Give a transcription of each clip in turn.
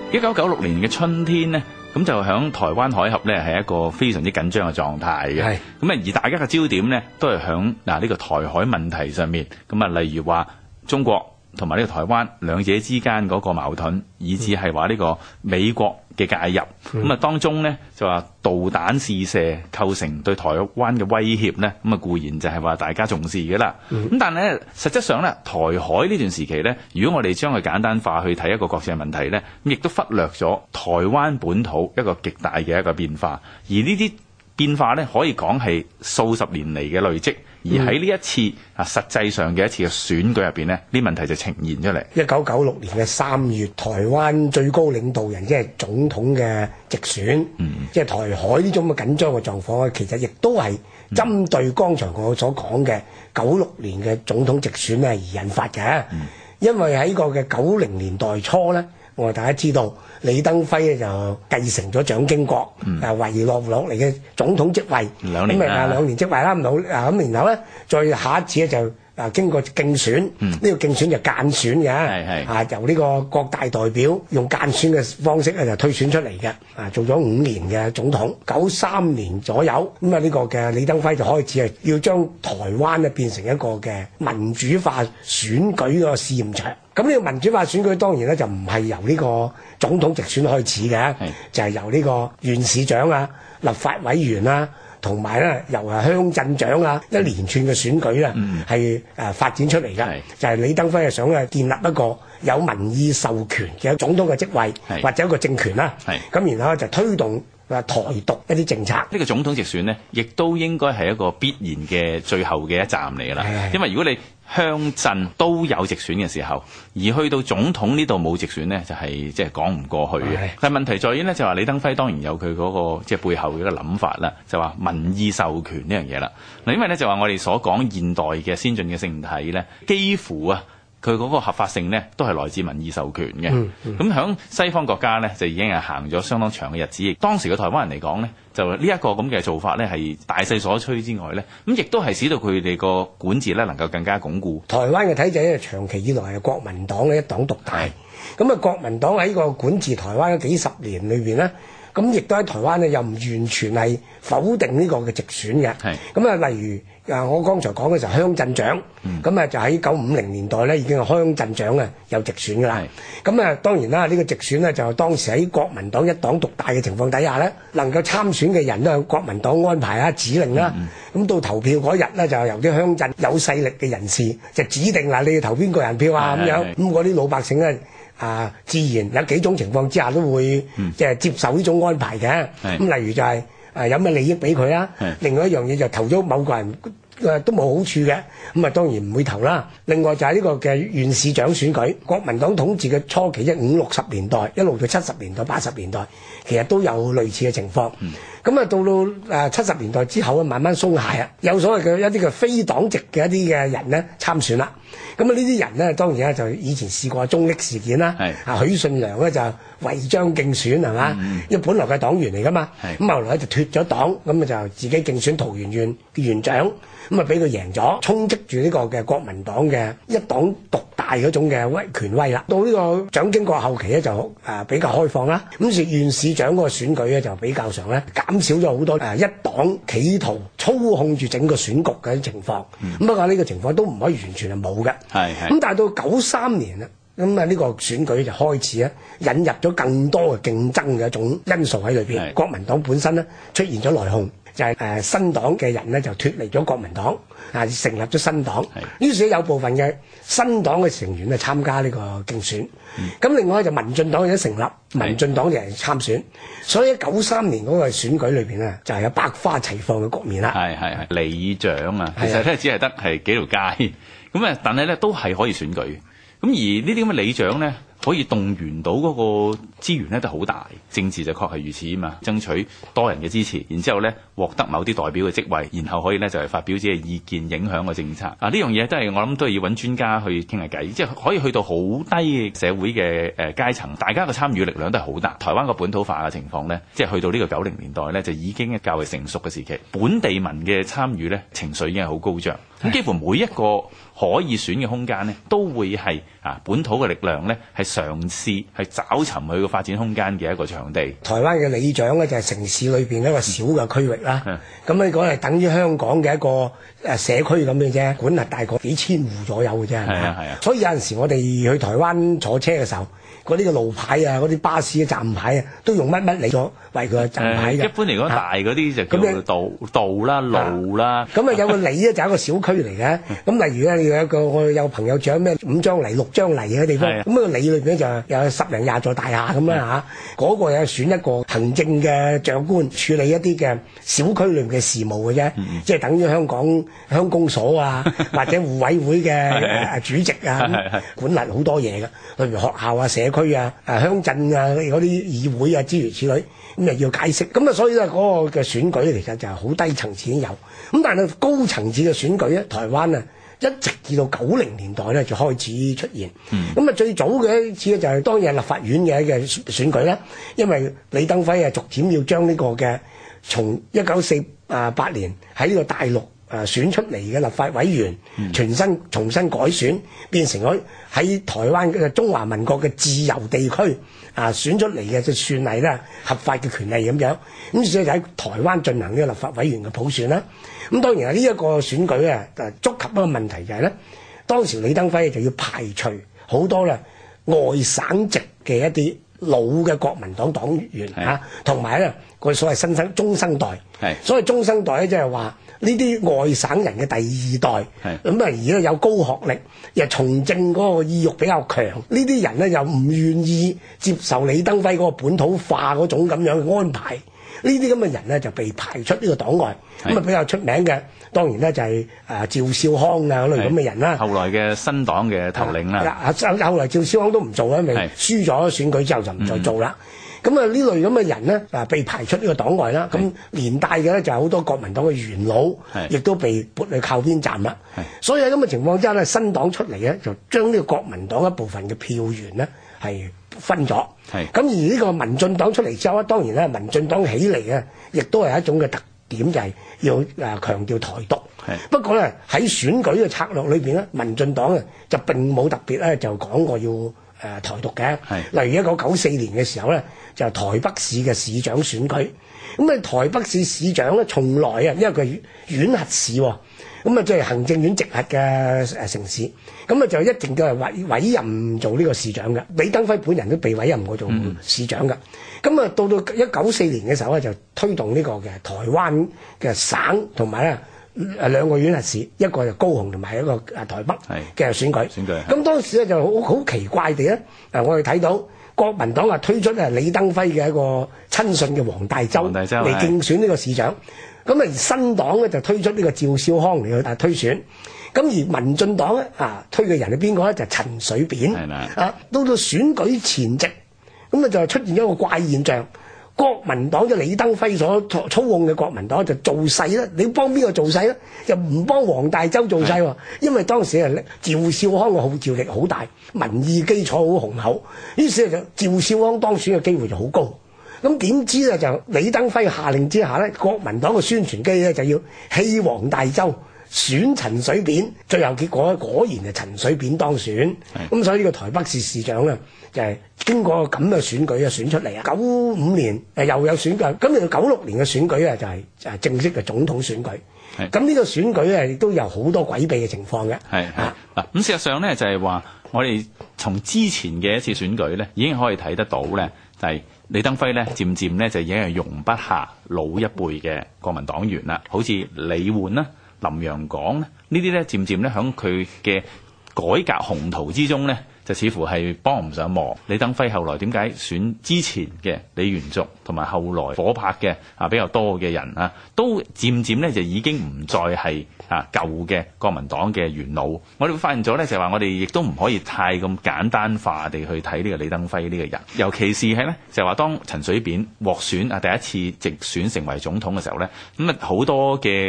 1996年嘅春天呢，咁就響台灣海峽呢係一個非常之緊張嘅狀態嘅。咁啊，而大家嘅焦點呢都係響呢個台海問題上面。咁啊，例如話中國同埋呢個台灣兩者之間嗰個矛盾，以至係話呢個美國嘅介入。咁啊，當中呢就話導彈試射構成對台灣嘅威脅呢，咁啊固然就係話大家重視嘅啦。咁但係呢，實質上呢，台海呢段時期呢，如果我哋將佢簡單化去睇一個國際問題呢，咁亦都忽略咗台灣本土一個極大嘅一個變化。而呢啲變化呢，可以講係數十年嚟嘅累積。而喺呢一次實際上嘅一次嘅選舉入邊呢，呢問題就呈現出嚟。 1996年嘅3月，台灣最高領導人即係總統嘅直選，即係台海呢種嘅緊張嘅狀況，其實亦都係針對剛才我所講嘅96年嘅總統直選咧而引發嘅。因為喺個嘅90年代初呢，我哋大家知道李登輝咧就繼承咗蔣經國遺落嚟嘅總統職位，2年職位啦，咁然後咧再下一次咧就經過競選，呢個競選就間選嘅，由呢個各大代表用間選嘅方式咧就推選出嚟嘅，做咗5年嘅總統。93年左右，咁啊呢個嘅李登輝就開始係要將台灣咧變成一個嘅民主化選舉個試驗場。咁呢個民主化選舉當然咧就唔係由呢個總統直選開始嘅，就係由呢個縣市長啊、立法委員啊，同埋咧由鄉鎮長啊一連串嘅選舉啊，係發展出嚟嘅。就係李登輝係想建立一個有民意授權嘅總統嘅職位，或者一個政權啦。咁然後就推動台獨一啲政策。 呢個總統直選呢，亦都應該係一個必然嘅最後嘅一站嚟㗎啦。因為如果你鄉鎮都有直選嘅時候，而去到總統呢度冇直選呢，就係即係講唔過去嘅。但係問題在於呢，就話李登輝當然有佢嗰個即係背後嘅一個諗法啦，就話民意授權呢樣嘢啦。嗱，因為呢，就話我哋所講現代嘅先進嘅政體呢，幾乎啊佢嗰個合法性呢，都係來自民意授權嘅。咁響西方國家呢，就已經係行咗相當長嘅日子。當時嘅台灣人嚟講呢，就呢一個咁嘅做法呢，係大勢所趨之外呢，咁亦都係使到佢哋個管治呢能夠更加鞏固。 台灣嘅體制咧，長期以來係國民黨嘅一黨獨大。咁啊，國民黨喺個管治台灣嘅幾十年裏邊呢，咁亦都喺台灣呢，又唔完全係否定呢個嘅直選嘅。咁啊，例如我剛才講嘅就係鄉鎮長，咁就喺1950年代咧已經係鄉鎮長啊有直選㗎啦。咁啊當然啦，呢個直選咧就當時喺國民黨一黨獨大嘅情況底下咧，能夠參選嘅人都係國民黨安排啦、指令啦。咁到投票嗰日咧，就由啲鄉鎮有勢力嘅人士就指定嗱，你要投邊個人票啊咁樣。咁嗰啲老百姓咧自然有幾種情況之下都會即係接受呢種安排嘅。咁例如就係有咩利益俾佢啦，另外一樣嘢就投咗某個人都冇好處嘅，咁啊當然唔會投啦。另外就係呢個嘅縣市長選舉，國民黨統治嘅初期，即係50、60年代，一路到70年代、80年代，其實都有類似嘅情況。咁啊到70年代之後啊，慢慢鬆懈啊，有所謂嘅一啲嘅非黨籍嘅一啲嘅人咧參選啦。咁啊呢啲人咧當然咧就以前試過中壢事件啦，許信良咧就違章競選係嘛，因為本來係黨員嚟噶嘛，咁後來就脫咗黨，咁啊就自己競選桃園縣嘅縣長。咁啊，俾佢贏咗，充斥住呢個嘅國民黨嘅一黨獨大嗰種嘅權威啦。到呢個蔣經國後期咧，就比較開放啦。咁縣市長嗰個選舉咧，就比較上咧減少咗好多一黨企圖操控住整個選局嘅情況。咁不過呢個情況都唔可以完全係冇嘅。咁但係到93年啦，咁啊呢個選舉就開始咧引入咗更多嘅競爭嘅一種因素喺裏邊。國民黨本身咧出現咗內訌。就係新黨嘅人咧就脫離咗國民黨，成立咗新黨。於是有部分嘅新黨嘅成員咧參加呢個競選。咁另外就民進黨亦都成立，民進黨就係參選。所以喺93年嗰個選舉裏邊咧，就係有百花齊放嘅局面啦。 里長啊，其實咧只係得係幾條街咁啊，但係咧都係可以選舉。咁而呢啲咁嘅里長咧，可以動員到嗰個資源咧都好大，政治就確係如此啊嘛，爭取多人嘅支持，然之後咧獲得某啲代表嘅職位，然後可以咧就係發表自己嘅意見，影響個政策。呢樣嘢都係我諗都係要揾專家去傾下偈，即係可以去到好低社會嘅階層，大家嘅參與力量都係好大。台灣個本土化嘅情況咧，即係去到呢個90年代咧，就已經較為成熟嘅時期，本地民嘅參與咧情緒已經係好高漲，咁幾乎每一個可以選嘅空間咧，都會係本土嘅力量咧係嘗試係找尋佢個發展空間嘅一個場地。 台灣嘅里長咧就係城市裏邊一個小嘅區域啦，咁呢個係等於香港嘅一個社區咁嘅啫，管轄大概幾千戶左右嘅啫。係啊。所以有陣時我哋去台灣坐車嘅時候，嗰啲嘅路牌啊，嗰啲巴士嘅站牌啊，都用乜里咗為佢嘅站牌嘅。 一般嚟講，大嗰啲就叫道啦、路啦。 咁有個里咧就係一個小區嚟嘅。咁例如咧，我有朋友住喺咩5張犁、6張犁嘅地方，咁個里裏邊就有10零20座大廈咁啦嚇。嗰個有選一個行政嘅長官處理一啲嘅小區裏面嘅事務嘅啫，即係等於香港鄉公所啊，或者互委會嘅主席啊，管轄好多嘢嘅，例如學校啊、社區啊、鄉鎮啊嗰啲議會啊諸如此類，咁又要解釋。咁所以咧嗰個嘅選舉其實就係好低層次已經有，咁但係高層次嘅選舉咧，台灣啊一直至到90年代咧就開始出現。咁最早嘅一次咧就係當然係立法院嘅選舉啦，因為李登輝逐漸要將呢個嘅從1948年喺呢個大陸選出嚟嘅立法委員重新改選，變成咗喺台灣嘅中華民國嘅自由地區選出嚟嘅，就算係啦合法嘅權利咁樣。咁所以就喺台灣進行呢個立法委員嘅普選啦。咁當然呢一個選舉觸及一個問題就係咧，當時李登輝就要排除好多外省籍嘅一啲老嘅國民黨黨員同埋咧個所謂中生代。所謂中生代咧，即係話呢啲外省人嘅第二代，咁而家有高學歷，又從政嗰個意欲比較強，呢啲人咧又唔願意接受李登輝嗰個本土化嗰種咁樣嘅安排，呢啲咁嘅人咧就被排出呢個黨外。咁比較出名嘅當然咧就係趙少康嗰類咁嘅人啦。 後來嘅新黨嘅頭領啦。 後來趙少康都唔做啦，因為輸咗選舉之後就唔再做啦。咁呢類咁嘅人咧被排出呢個黨外啦。咁連帶嘅咧就係好多國民黨嘅元老，亦都被撥去靠邊站啦。所以喺咁嘅情況之下咧，新黨出嚟咧就將呢個國民黨一部分嘅票源咧係分咗。咁而呢個民進黨出嚟之後，當然咧民進黨起嚟嘅亦都係一種嘅特點，就係要強調台獨。不過咧喺選舉嘅策略裏邊咧，民進黨就並冇特別咧就講過要台獨嘅。例如1994年嘅時候咧，就台北市嘅市長選舉。咁台北市市長咧，從來因為佢係縣轄市喎，咁即係行政院直轄嘅城市，咁就一定嘅係委任做呢個市長嘅。李登輝本人都被委任過做市長嘅。咁到1994年嘅時候咧，就推動呢個嘅台灣嘅省同埋咧兩個縣轄市，一個就高雄同埋一個台北嘅選舉。咁當時咧就好奇怪地咧，我哋睇到國民黨推出李登輝嘅一個親信嘅黃大洲嚟競選呢個市長。咁而新黨咧就推出呢個趙少康嚟去推選。咁而民進黨咧推嘅人係邊個咧？就陳水扁。到選舉前夕，咁就出現一個怪現象。國民黨即李登輝所操控嘅國民黨就造勢啦，你幫邊個造勢咧？就唔幫黃大洲造勢喎，因為當時趙少康嘅號召力好大，民意基礎好雄厚，於是就趙少康當選嘅機會就好高。咁點知咧就李登輝下令之下咧，國民黨嘅宣傳機咧就要棄黃大洲，選陳水扁，最後結果果然係陳水扁當選。咁所以呢個台北市市長咧就係經過咁嘅選舉選出嚟啊。95年又有選舉，咁嚟到96年嘅選舉就係正式嘅總統選舉。咁呢個選舉亦都有好多詭秘嘅情況嘅。 咁事實上咧就係話，我哋從之前嘅一次選舉咧已經可以睇得到咧，就係李登輝咧漸漸咧就已經係容不下老一輩嘅國民黨員啦，好似李煥啦、林洋港呢啲咧，漸漸咧喺佢嘅改革宏圖之中咧，就似乎係幫唔上忙。李登輝後來點解選之前嘅李元簇同埋後來火拍嘅比較多嘅人都漸漸咧就已經唔再係舊嘅國民黨嘅元老。我哋會發現咗咧，就係話我哋亦都唔可以太咁簡單化地去睇呢個李登輝呢個人，尤其是係咧就係話當陳水扁獲選第一次直選成為總統嘅時候咧，咁好多嘅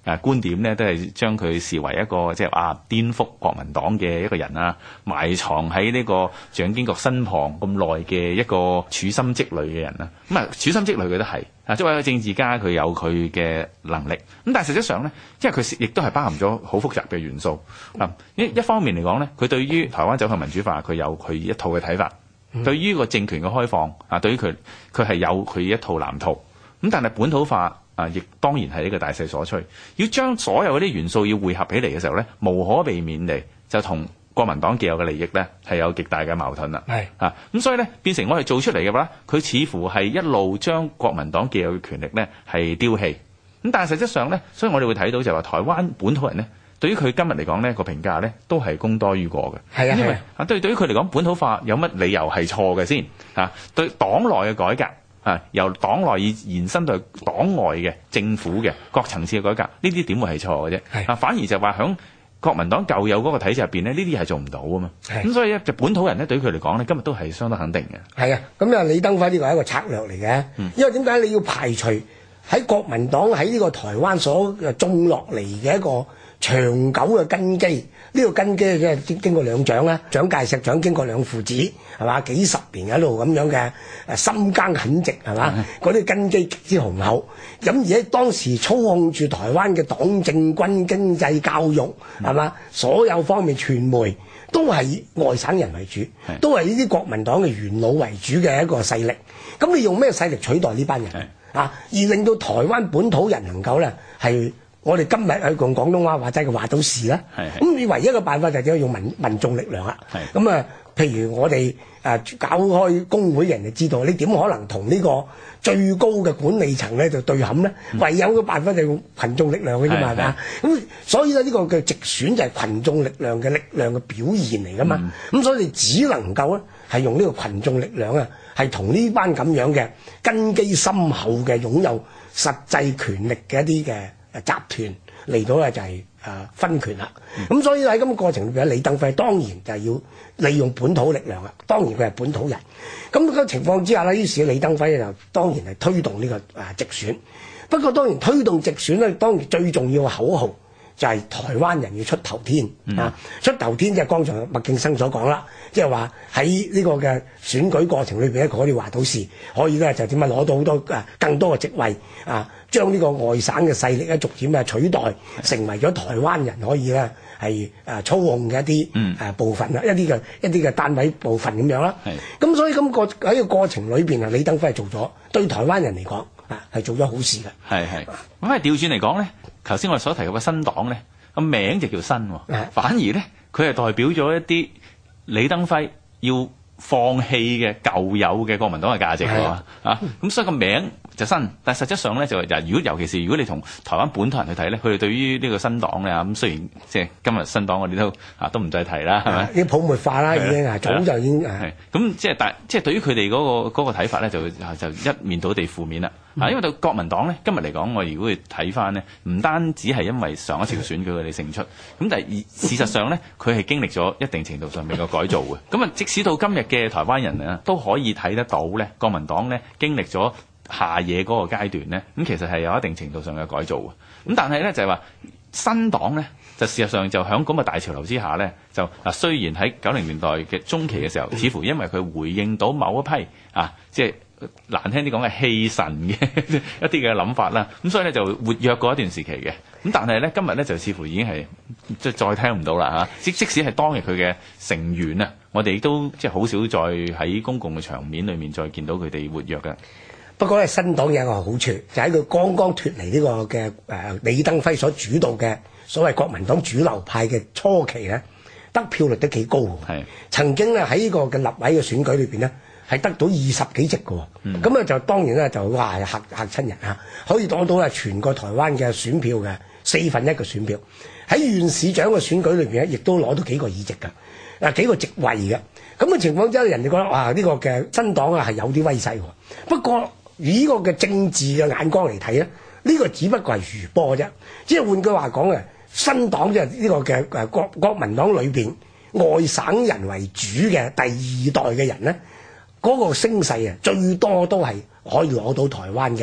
觀點咧，都係將佢視為一個即係顛覆國民黨嘅一個人啊，埋藏喺呢個蔣經國身旁咁耐嘅一個處心積慮嘅人啊。咁處心積慮佢都係作為一個政治家，佢有佢嘅能力。咁但係實際上咧，因為佢亦都係包含咗好複雜嘅元素。一方面嚟講咧，佢對於台灣走向民主化，佢有佢一套嘅睇法。對於個政權嘅開放對於佢係有佢一套藍圖。咁但係本土化亦當然係呢個大勢所趨。要將所有嗰啲元素要匯合起嚟嘅時候咧，無可避免地就同國民黨既有嘅利益咧係有極大嘅矛盾啦。咁所以咧變成我哋做出嚟嘅話，佢似乎係一路將國民黨既有嘅權力咧係丟棄。咁但係實質上咧，所以我哋會睇到就係話台灣本土人咧，對於佢今日嚟講呢個評價咧都係功多於過嘅。因為對於佢嚟講，本土化有乜理由係錯嘅先？對黨內嘅改革。由黨內延伸到黨外嘅政府嘅各層次嘅改革，呢啲點會係錯嘅啫？反而就話響國民黨舊有嗰個體制入邊呢，呢啲係做唔到啊嘛。咁所以咧，就本土人咧對於佢嚟講呢，今日都係相當肯定嘅。係啊， 咁李登輝呢個係一個策略嚟嘅，因為點解你要排除喺國民黨喺呢個台灣所種落嚟嘅一個長久嘅根基？呢個根基即係經過兩蔣啦，蔣介石、蔣經國兩父子係嘛，幾十年一路咁樣嘅深耕墾殖係嘛，嗰啲根基極之雄厚。咁而喺當時操控住台灣嘅黨政軍經濟教育係嘛，所有方面傳媒都係以外省人為主，都係呢啲國民黨嘅元老為主嘅一個勢力。咁你用咩勢力取代呢班人而令到台灣本土人能夠咧係？我哋今日去用廣東話話齋嘅話到事啦，咁你唯一嘅辦法就係用民眾力量啦。咁譬如我哋搞開工會，人就知道你點可能同呢個最高嘅管理層咧就對撼咧？唯有嘅辦法就用群眾力量嘅啫嘛，係嘛？咁所以咧呢個嘅直選就係群眾力量嘅表現嚟噶嘛。咁所以你只能夠咧係用呢個群眾力量啊，係同呢班咁樣嘅根基深厚嘅擁有實際權力嘅一啲嘅集團嚟到咧就係分權啦。咁所以喺咁個過程裏邊，李登輝當然就係要利用本土力量啦。當然佢係本土人。咁個情況之下咧，於是李登輝就當然係推動呢個直選。不過當然推動直選咧，當然最重要嘅口號就係台灣人要出頭天。出頭天即係剛才麥敬生所講啦，即係話喺呢個嘅選舉過程裏邊咧，佢可以話到事，可以咧就點樣攞到好多更多嘅職位將呢個外省嘅勢力咧逐漸取代，成為咗台灣人可以咧係操控嘅一啲部分啦，一啲嘅單位部分咁樣啦。咁所以喺個過程裏邊李登輝係做咗對台灣人嚟講係做咗好事嘅。咁係調轉嚟講咧，頭先我哋所提及嘅新黨咧個名就叫新，反而咧佢係代表咗一啲李登輝要放棄嘅舊有嘅國民黨嘅價值喎。咁所以個名就新，但係實質上咧就尤其是如果你同台灣本土人去睇咧，佢哋對於呢個新黨咧咁雖然即係今日新黨我哋都唔再提啦，係咪？啲泡沫化啦，已經早就已經咁即係對於佢哋嗰個睇法咧就一面倒地負面啦。因為對國民黨咧今日嚟講，我如果去睇翻呢，唔單止係因為上一次嘅選舉佢哋勝出，咁但係事實上咧佢係經歷咗一定程度上面嘅改造嘅。咁即使到今日嘅台灣人啊都可以睇得到咧，國民黨咧經歷咗下野嗰個階段咧，咁其實係有一定程度上嘅改造嘅。咁但係咧就係話新黨咧，就事實上就喺咁嘅大潮流之下咧，就雖然喺90年代嘅中期嘅時候，似乎因為佢回應到某一批即係難聽啲講嘅氣神嘅一啲嘅諗法啦，咁所以咧就活躍過一段時期嘅。咁但係咧今日咧就似乎已經係即係再聽唔到啦嚇。即使係當日佢嘅成員啊，我哋都即係好少再喺公共嘅場面裏面再見到佢哋活躍嘅。不過咧，新黨有一個好處，就喺佢剛剛脫離呢個嘅李登輝所主導嘅所謂國民黨主流派嘅初期咧，得票率都幾高。曾經咧喺呢個嘅立委嘅選舉裏邊咧，係得到20幾席嘅。咁就當然咧就哇嚇親人可以攞到咧全個台灣嘅選票嘅1/4嘅選票。喺縣市長嘅選舉裏邊咧，亦都攞到幾個議席嘅，幾個席位嘅。咁嘅情況之下，人哋覺得哇呢個嘅新黨係有啲威勢喎。不過以呢個嘅政治嘅眼光嚟睇咧，呢個只不過係餘波啫。即係換句話講新黨即係呢個嘅國民黨裏邊外省人為主嘅第二代嘅人咧，嗰個聲勢最多都係可以攞到台灣嘅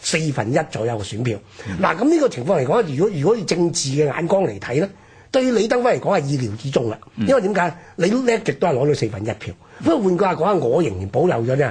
1/4左右嘅選票。嗱，咁呢個情況嚟講，如果以政治嘅眼光嚟睇咧，對於李登輝嚟講係意料之中啦。因為點解？你叻極都係攞到1/4票，不過換句話講，我仍然保留咗呢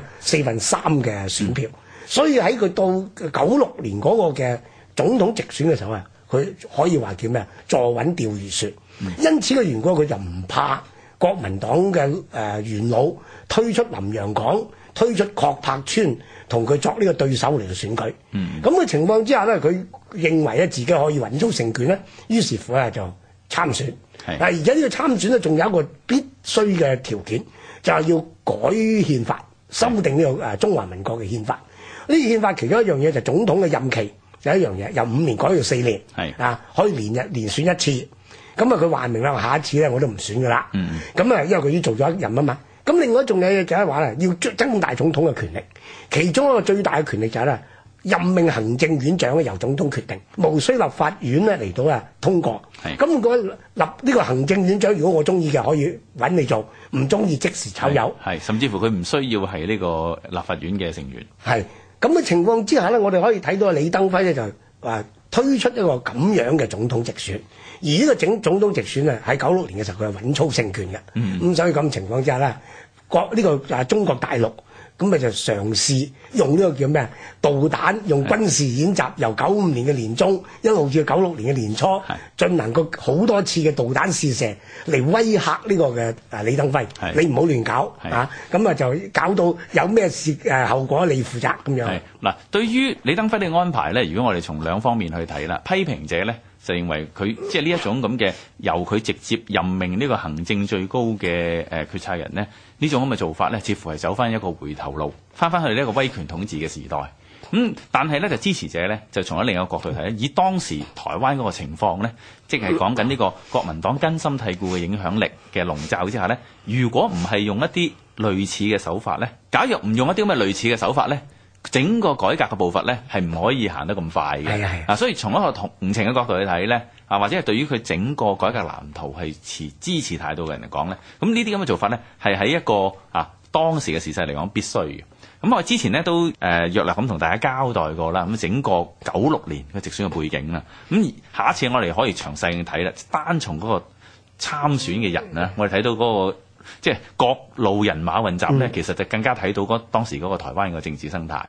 3/4嘅選票。所以喺佢到96年嗰個嘅總統直選嘅時候啊，佢可以話叫咩啊？坐穩釣魚説。因此嘅緣故，佢就唔怕國民黨嘅元老推出林洋港、推出郝柏村同佢作呢個對手嚟到選舉。咁嘅情況之下咧，佢認為咧自己可以穩操勝權咧，於是乎咧就參選。但係而家呢個參選咧，仲有一個必須嘅條件，就係要改憲法，修訂呢個中華民國嘅憲法。呢個憲法其中一樣嘢就總統嘅任期就一樣嘢，由5年改到4年，可以連選一次。咁啊，佢話明啦，下一次咧我都唔選噶啦。咁啊，因為佢已經做咗一任啊嘛。咁另外仲有嘢就係話咧，要增大總統嘅權力。其中一個最大嘅權力就係咧，任命行政院長咧由總統決定，無需立法院咧嚟到通過。咁如果立呢個行政院長，如果我中意嘅，可以揾你做；唔中意即時炒魷。 甚至乎佢唔需要係呢個立法院嘅成員。 咁嘅情況之下咧，我哋可以睇到李登輝咧就推出一個咁樣嘅總統直選，而呢個總統直選喺96年嘅時候，佢係穩操勝權嘅。咁所以咁情況之下咧，中國大陸咁咪就嘗試用呢個叫咩導彈，用軍事演習，由95年嘅年中一路至96年嘅年初，進行過好多次嘅導彈試射嚟威嚇呢個嘅李登輝，你唔好亂搞咁啊就搞到有咩事後果你負責咁樣。 嗱，對於李登輝嘅安排咧，如果我哋從兩方面去睇啦，批評者咧就認為佢即係呢一種咁嘅由佢直接任命呢個行政最高嘅決策人呢，呢種咁嘅做法咧，似乎係走翻一個回頭路，翻去呢一個威權統治嘅時代。但係咧就支持者咧就從咗另一個角度睇咧，以當時台灣嗰個情況咧，即係講緊呢個國民黨根深蒂固嘅影響力嘅籠罩之下咧，如果唔係用一啲類似嘅手法咧，假若唔用一啲咁嘅類似嘅手法咧，整個改革嘅步伐咧係唔可以行得咁快嘅。所以從一個同情嘅角度去睇咧，或者係對於佢整個改革藍圖係支持態度嘅人嚟講咧，咁呢啲咁嘅做法咧係喺一個當時嘅時勢嚟講必須嘅。咁我之前咧都約略咁同大家交代過啦，咁整個96年嘅直選嘅背景啦。咁下一次我哋可以詳細去睇啦，單從嗰個參選嘅人咧，我哋睇到嗰個即係各路人馬混雜咧，其實就更加睇到當時嗰個台灣嘅政治生態。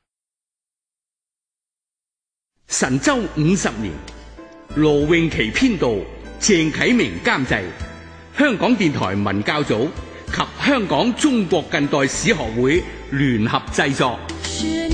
神州50年，羅永琪編導，鄭啟明監製，香港電台文教組及香港中國近代史學會聯合製作。